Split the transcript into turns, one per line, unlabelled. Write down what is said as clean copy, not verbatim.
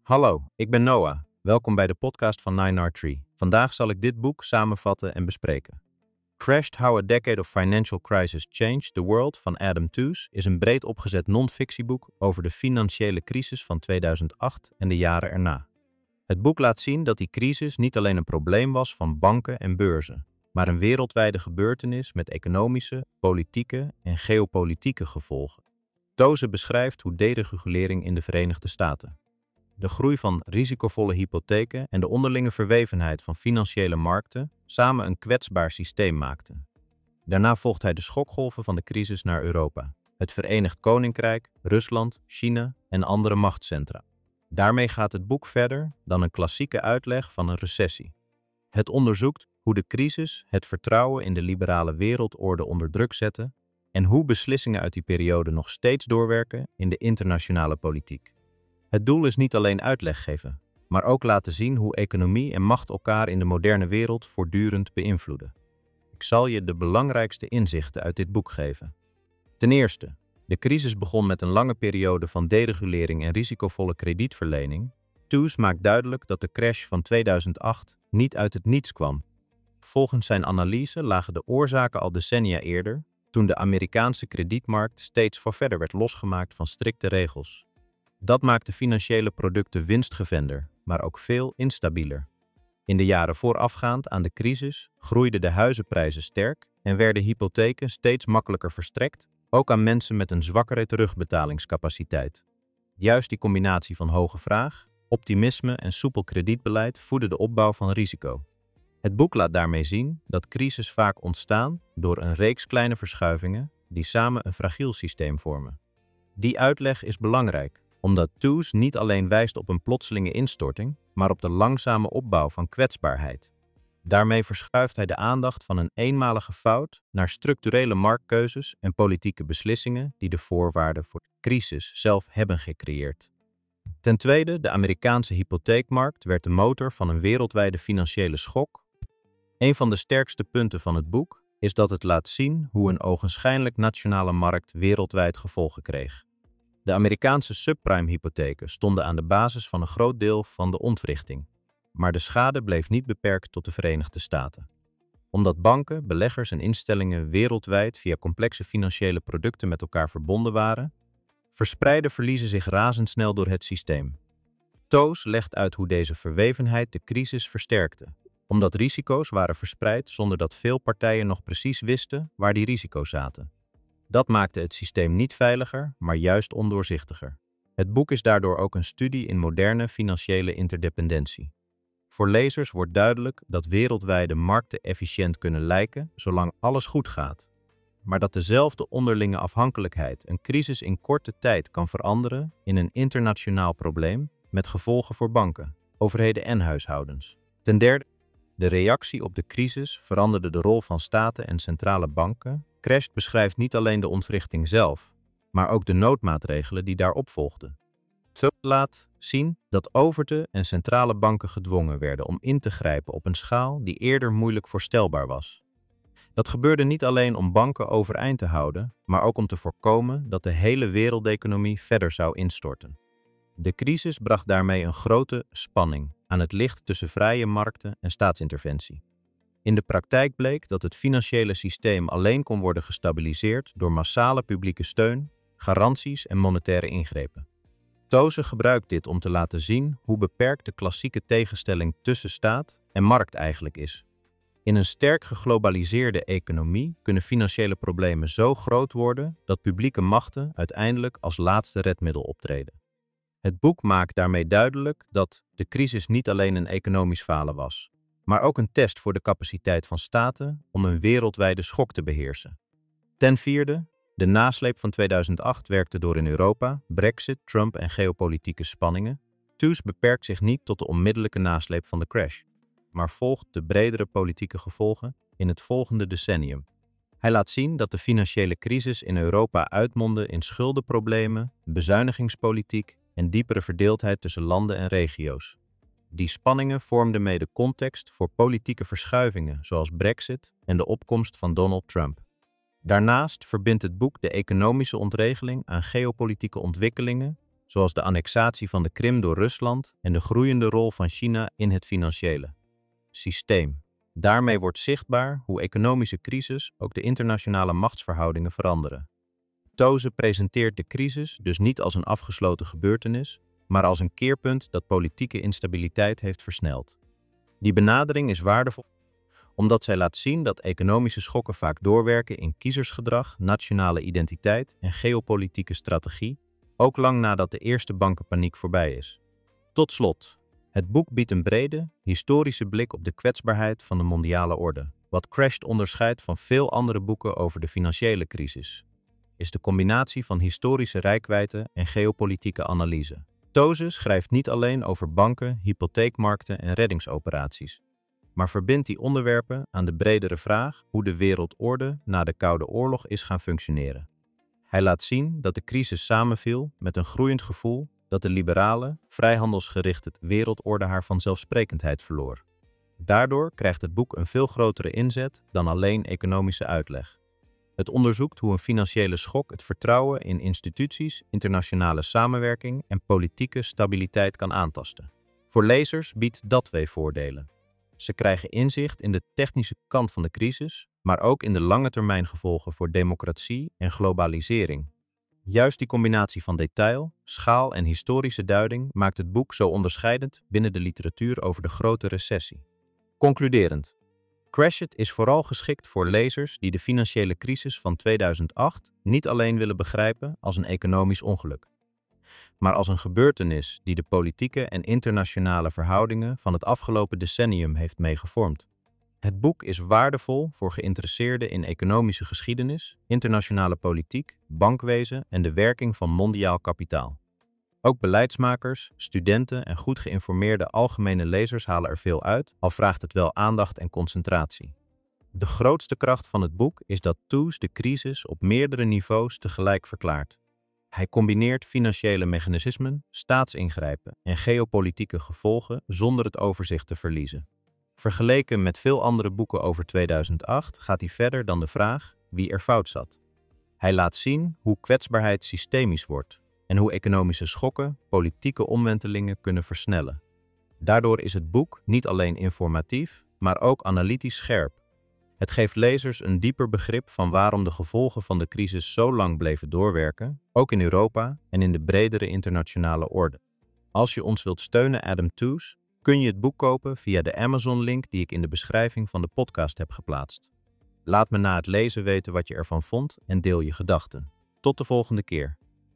Hallo, ik ben Noah. Welkom bij de podcast van 9R3. Vandaag zal ik dit boek samenvatten en bespreken. Crashed: How a Decade of Financial Crisis Changed the World van Adam Tooze is een breed opgezet non-fictieboek over de financiële crisis van 2008 en de jaren erna. Het boek laat zien dat die crisis niet alleen een probleem was van banken en beurzen, maar een wereldwijde gebeurtenis met economische, politieke en geopolitieke gevolgen. Tooze beschrijft hoe deregulering in de Verenigde Staten, de groei van risicovolle hypotheken en de onderlinge verwevenheid van financiële markten samen een kwetsbaar systeem maakten. Daarna volgt hij de schokgolven van de crisis naar Europa, het Verenigd Koninkrijk, Rusland, China en andere machtscentra. Daarmee gaat het boek verder dan een klassieke uitleg van een recessie. Het onderzoekt hoe de crisis het vertrouwen in de liberale wereldorde onder druk zette en hoe beslissingen uit die periode nog steeds doorwerken in de internationale politiek. Het doel is niet alleen uitleg geven, maar ook laten zien hoe economie en macht elkaar in de moderne wereld voortdurend beïnvloeden. Ik zal je de belangrijkste inzichten uit dit boek geven. Ten eerste, de crisis begon met een lange periode van deregulering en risicovolle kredietverlening. Tooze maakt duidelijk dat de crash van 2008 niet uit het niets kwam. Volgens zijn analyse lagen de oorzaken al decennia eerder, toen de Amerikaanse kredietmarkt steeds verder werd losgemaakt van strikte regels. Dat maakte financiële producten winstgevender, maar ook veel instabieler. In de jaren voorafgaand aan de crisis groeiden de huizenprijzen sterk en werden hypotheken steeds makkelijker verstrekt, ook aan mensen met een zwakkere terugbetalingscapaciteit. Juist die combinatie van hoge vraag, optimisme en soepel kredietbeleid voedde de opbouw van risico. Het boek laat daarmee zien dat crises vaak ontstaan door een reeks kleine verschuivingen die samen een fragiel systeem vormen. Die uitleg is belangrijk, omdat Tooze niet alleen wijst op een plotselinge instorting, maar op de langzame opbouw van kwetsbaarheid. Daarmee verschuift hij de aandacht van een eenmalige fout naar structurele marktkeuzes en politieke beslissingen die de voorwaarden voor de crisis zelf hebben gecreëerd. Ten tweede, de Amerikaanse hypotheekmarkt werd de motor van een wereldwijde financiële schok. Een van de sterkste punten van het boek is dat het laat zien hoe een ogenschijnlijk nationale markt wereldwijd gevolgen kreeg. De Amerikaanse subprime-hypotheken stonden aan de basis van een groot deel van de ontwrichting, maar de schade bleef niet beperkt tot de Verenigde Staten. Omdat banken, beleggers en instellingen wereldwijd via complexe financiële producten met elkaar verbonden waren, verspreidden verliezen zich razendsnel door het systeem. Tooze legt uit hoe deze verwevenheid de crisis versterkte, omdat risico's waren verspreid zonder dat veel partijen nog precies wisten waar die risico's zaten. Dat maakte het systeem niet veiliger, maar juist ondoorzichtiger. Het boek is daardoor ook een studie in moderne financiële interdependentie. Voor lezers wordt duidelijk dat wereldwijde markten efficiënt kunnen lijken zolang alles goed gaat, maar dat dezelfde onderlinge afhankelijkheid een crisis in korte tijd kan veranderen in een internationaal probleem met gevolgen voor banken, overheden en huishoudens. Ten derde, de reactie op de crisis veranderde de rol van staten en centrale banken. Crashed beschrijft niet alleen de ontwrichting zelf, maar ook de noodmaatregelen die daarop volgden. Het laat zien dat overheden en centrale banken gedwongen werden om in te grijpen op een schaal die eerder moeilijk voorstelbaar was. Dat gebeurde niet alleen om banken overeind te houden, maar ook om te voorkomen dat de hele wereldeconomie verder zou instorten. De crisis bracht daarmee een grote spanning aan het licht tussen vrije markten en staatsinterventie. In de praktijk bleek dat het financiële systeem alleen kon worden gestabiliseerd door massale publieke steun, garanties en monetaire ingrepen. Tooze gebruikt dit om te laten zien hoe beperkt de klassieke tegenstelling tussen staat en markt eigenlijk is. In een sterk geglobaliseerde economie kunnen financiële problemen zo groot worden dat publieke machten uiteindelijk als laatste redmiddel optreden. Het boek maakt daarmee duidelijk dat de crisis niet alleen een economisch falen was, maar ook een test voor de capaciteit van staten om een wereldwijde schok te beheersen. Ten vierde, de nasleep van 2008 werkte door in Europa, Brexit, Trump en geopolitieke spanningen. Tooze beperkt zich niet tot de onmiddellijke nasleep van de crash, maar volgt de bredere politieke gevolgen in het volgende decennium. Hij laat zien dat de financiële crisis in Europa uitmondde in schuldenproblemen, bezuinigingspolitiek en diepere verdeeldheid tussen landen en regio's. Die spanningen vormden mede context voor politieke verschuivingen zoals Brexit en de opkomst van Donald Trump. Daarnaast verbindt het boek de economische ontregeling aan geopolitieke ontwikkelingen zoals de annexatie van de Krim door Rusland en de groeiende rol van China in het financiële systeem. Daarmee wordt zichtbaar hoe economische crisis ook de internationale machtsverhoudingen veranderen. Toze presenteert de crisis dus niet als een afgesloten gebeurtenis, maar als een keerpunt dat politieke instabiliteit heeft versneld. Die benadering is waardevol omdat zij laat zien dat economische schokken vaak doorwerken in kiezersgedrag, nationale identiteit en geopolitieke strategie, ook lang nadat de eerste bankenpaniek voorbij is. Tot slot, het boek biedt een brede, historische blik op de kwetsbaarheid van de mondiale orde. Wat Crashed onderscheidt van veel andere boeken over de financiële crisis, is de combinatie van historische reikwijdte en geopolitieke analyse. Toze schrijft niet alleen over banken, hypotheekmarkten en reddingsoperaties, maar verbindt die onderwerpen aan de bredere vraag hoe de wereldorde na de Koude Oorlog is gaan functioneren. Hij laat zien dat de crisis samenviel met een groeiend gevoel dat de liberale, vrijhandelsgerichte wereldorde haar vanzelfsprekendheid verloor. Daardoor krijgt het boek een veel grotere inzet dan alleen economische uitleg. Het onderzoekt hoe een financiële schok het vertrouwen in instituties, internationale samenwerking en politieke stabiliteit kan aantasten. Voor lezers biedt dat twee voordelen. Ze krijgen inzicht in de technische kant van de crisis, maar ook in de lange termijn gevolgen voor democratie en globalisering. Juist die combinatie van detail, schaal en historische duiding maakt het boek zo onderscheidend binnen de literatuur over de grote recessie. Concluderend. Crashed is vooral geschikt voor lezers die de financiële crisis van 2008 niet alleen willen begrijpen als een economisch ongeluk, maar als een gebeurtenis die de politieke en internationale verhoudingen van het afgelopen decennium heeft meegevormd. Het boek is waardevol voor geïnteresseerden in economische geschiedenis, internationale politiek, bankwezen en de werking van mondiaal kapitaal. Ook beleidsmakers, studenten en goed geïnformeerde algemene lezers halen er veel uit, al vraagt het wel aandacht en concentratie. De grootste kracht van het boek is dat Toze de crisis op meerdere niveaus tegelijk verklaart. Hij combineert financiële mechanismen, staatsingrijpen en geopolitieke gevolgen zonder het overzicht te verliezen. Vergeleken met veel andere boeken over 2008 gaat hij verder dan de vraag wie er fout zat. Hij laat zien hoe kwetsbaarheid systemisch wordt en hoe economische schokken politieke omwentelingen kunnen versnellen. Daardoor is het boek niet alleen informatief, maar ook analytisch scherp. Het geeft lezers een dieper begrip van waarom de gevolgen van de crisis zo lang bleven doorwerken, ook in Europa en in de bredere internationale orde. Als je ons wilt steunen, Adam Tooze, kun je het boek kopen via de Amazon-link die ik in de beschrijving van de podcast heb geplaatst. Laat me na het lezen weten wat je ervan vond en deel je gedachten. Tot de volgende keer.